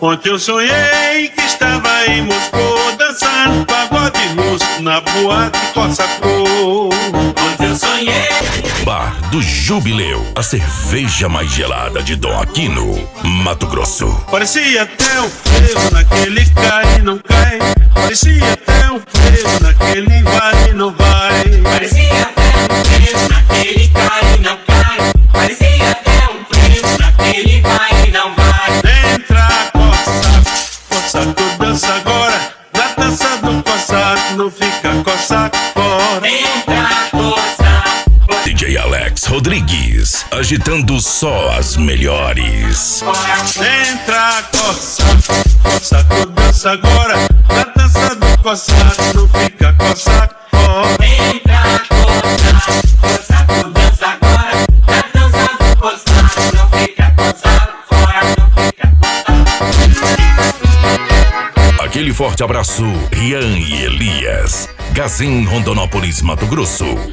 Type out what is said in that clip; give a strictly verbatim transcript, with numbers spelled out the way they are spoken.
Ontem eu sonhei que estava em Moscou, dançando pagode russo na boate Cossacô. Ontem eu sonhei. Bar do Jubileu, a cerveja mais gelada de Dom Aquino, Mato Grosso. Parecia até um frevo naquele cai e não cai. Parecia até um frevo naquele vai e não vai. Parecia até um frevo naquele cai e não cai. Parecia até um frevo naquele vai e não vai. Entra, Cossaco, Cossaco dança agora. Na dança do Cossaco não fica Cossaco fora. Entra, Cossaco. D J Alex Rodrigues, agitando só as melhores. Entra, Cossaco, Cossaco dança agora. Na dança do Cossaco não fica Cossaco fora. Entra, Cossaco. Cossaco dança agora. Na dança do Cossaco não fica Cossaco fora. Não fica Cossaco. Aquele forte abraço, Rian e Elias. Gazin, Rondonópolis, Mato Grosso.